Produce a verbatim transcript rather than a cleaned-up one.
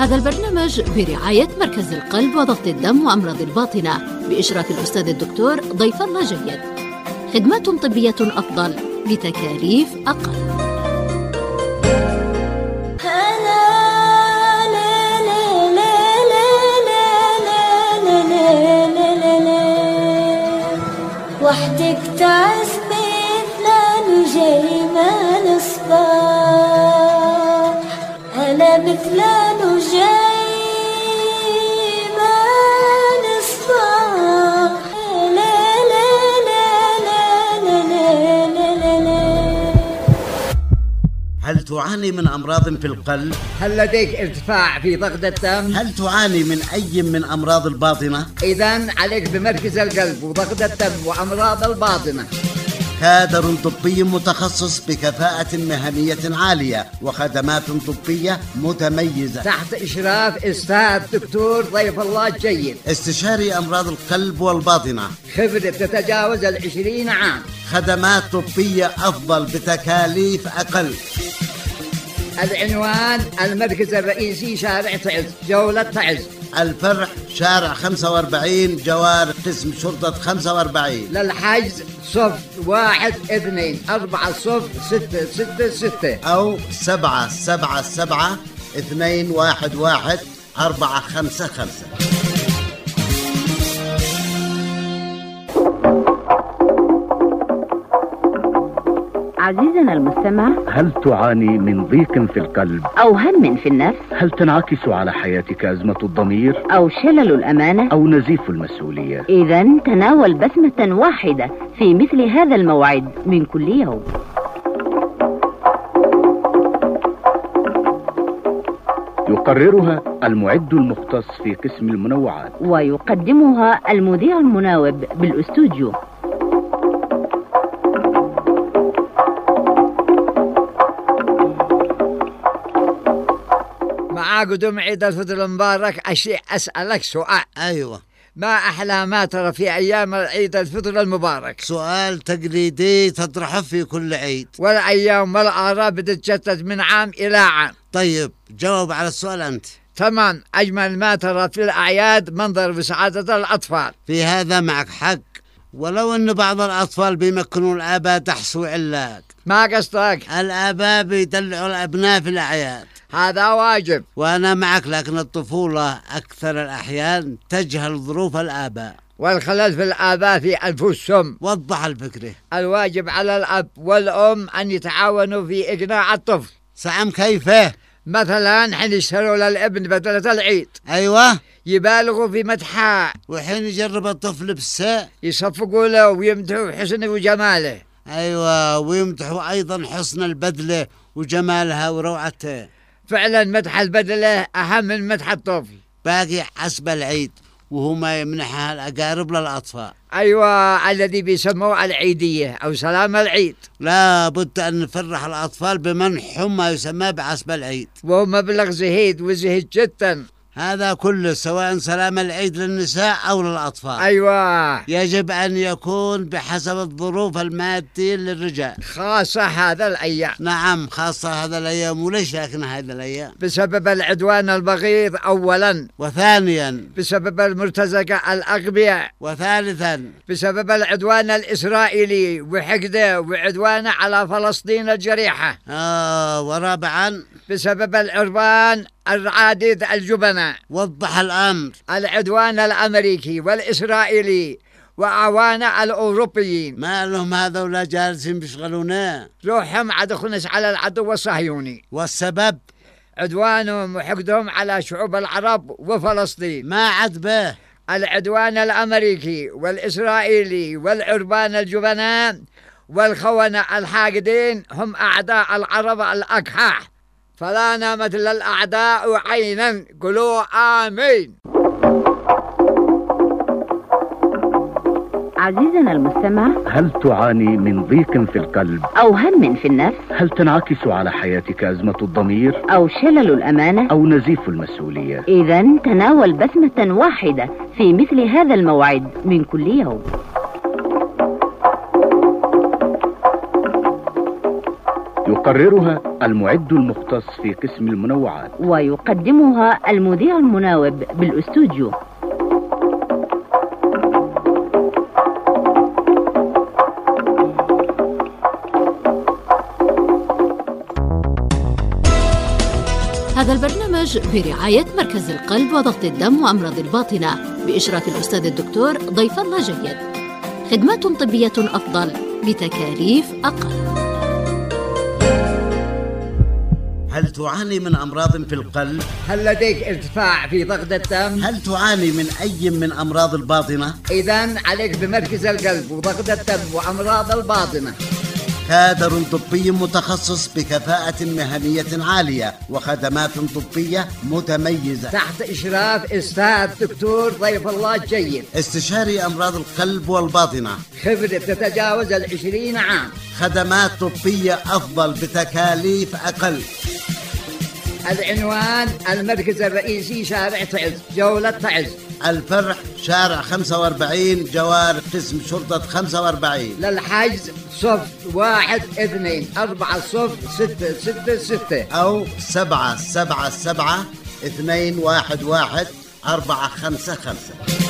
هذا البرنامج برعاية مركز القلب وضغط الدم وأمراض الباطنة بإشراف الأستاذ الدكتور ضيف الله جيد. خدمات طبية أفضل بتكاليف أقل. وحدك تعزني فلان وجاي ما الصباح، أنا مثلان وجاي ما الصباح. لا لا لا لا لا لا لا لا. هل تعاني من أمراض في القلب؟ هل لديك ارتفاع في ضغط الدم؟ هل تعاني من أي من أمراض الباطنة؟ إذن عليك بمركز القلب وضغط الدم وأمراض الباطنة. كادر طبي متخصص بكفاءة مهنية عالية وخدمات طبية متميزة تحت إشراف أستاذ دكتور ضيف الله جيد، استشاري أمراض القلب والباطنة، خبرة تتجاوز العشرين عام، خدمات طبية أفضل بتكاليف أقل. العنوان المركز الرئيسي شارع تعز، جولة تعز. الفرع شارع خمسة وأربعين جوار قسم شرطة خمسة وأربعين. للحجز صفر واحد اثنين أربعة صفر ستة ستة ستة أو سبعة سبعة سبعة اثنين واحد واحد أربعة خمسة خمسة. عزيزنا المستمع، هل تعاني من ضيق في القلب أو هم في النفس؟ هل تنعكس على حياتك أزمة الضمير أو شلل الأمانة أو نزيف المسؤولية؟ إذن تناول بسمة واحدة في مثل هذا الموعد من كل يوم. يقررها المعد المختص في قسم المنوعات ويقدمها المذيع المناوب بالأستوديو. مع قدوم عيد الفطر المبارك أشيء أسألك سؤال. أيوة. ما أحلى ما ترى في أيام عيد الفطر المبارك؟ سؤال تقليدي تطرحه في كل عيد. والأيام والآراء بتتجدد من عام إلى عام. طيب جاوب على السؤال أنت. تمام. أجمل ما ترى في الأعياد منظر بسعادة الأطفال. في هذا معك حق، ولو أن بعض الأطفال بيمكنون الآباء تحصوا علاك. ما قصدك؟ الآباء بيدلعوا الأبناء في الأعياد، هذا واجب. وأنا معك، لكن الطفولة أكثر الأحيان تجهل ظروف الآباء، والخلل في الآباء في أنفسهم. وضح الفكرة. الواجب على الأب والأم أن يتعاونوا في إقناع الطفل. سعم كيفه؟ مثلا حين يشتروا للابن بدلة العيد، أيوة، يبالغوا في مدحه، وحين يجرب الطفل بالساء يصفقوا له ويمدحوا حسنه وجماله. أيوة، ويمدحوا أيضا حسن البدلة وجمالها وروعتها. فعلا مدح البدلة أهم من مدح الطفل. باقي حسب العيد، وهو ما يمنحها الأقارب للأطفال. أيوة، الذي بيسموه العيدية أو سلام العيد. لا بد أن نفرح الأطفال بمنحهم ما يسمى بعسب العيد، وهو مبلغ زهيد وزهيد جدا. هذا كله سواء سلام العيد للنساء أو للأطفال. أيوة، يجب أن يكون بحسب الظروف المادية للرجال، خاصة هذا الأيام. نعم، خاصة هذا الأيام. وليش لكن هذا الأيام؟ بسبب العدوان البغيض أولا، وثانيا بسبب المرتزقة الأغبياء، وثالثا بسبب العدوان الإسرائيلي وحقده وعدوانه على فلسطين الجريحة. آه ورابعا بسبب العربان العديد الجبناء. وضح الأمر. العدوان الأمريكي والإسرائيلي وأعوانه الأوروبيين. ما لهم هذولا جالسين بيشغلونا؟ روحهم عاد خنس على العدو الصهيوني. والسبب؟ عدوانهم وحقدهم على شعوب العرب وفلسطين. ما عاد به. العدوان الأمريكي والإسرائيلي والعربان الجبناء والخونة الحاقدين هم أعداء العرب الأكحاح، فلا نامت للأعداء عينا. قولوا آمين. عزيزنا المستمع، هل تعاني من ضيق في القلب أو هم في النفس؟ هل تنعكس على حياتك أزمة الضمير أو شلل الأمانة أو نزيف المسؤولية؟ إذن تناول بسمة واحدة في مثل هذا الموعد من كل يوم. يقررها المعد المختص في قسم المنوعات، ويقدمها المذيع المناوب بالاستوديو. هذا البرنامج برعاية مركز القلب وضغط الدم وأمراض الباطنة بإشراف الأستاذ الدكتور ضيف الله جيد. خدمات طبية أفضل بتكاليف أقل. هل تعاني من أمراض في القلب؟ هل لديك ارتفاع في ضغط الدم؟ هل تعاني من أي من أمراض الباطنة؟ إذن عليك بمركز القلب وضغط الدم وأمراض الباطنة. كادر طبي متخصص بكفاءة مهنية عالية وخدمات طبية متميزة تحت إشراف أستاذ دكتور ضيف الله جيد، استشاري أمراض القلب والباطنة، خبرة تتجاوز العشرين عام، خدمات طبية أفضل بتكاليف أقل. العنوان المركز الرئيسي شارع تعز، جولة تعز. الفرع شارع خمسة وأربعين جوار قسم شرطة خمسة وأربعين. للحجز صف واحد اثنين أربعة صف ستة ستة ستة أو سبعة سبعة سبعة اثنين واحد واحد أربعة خمسة خمسة.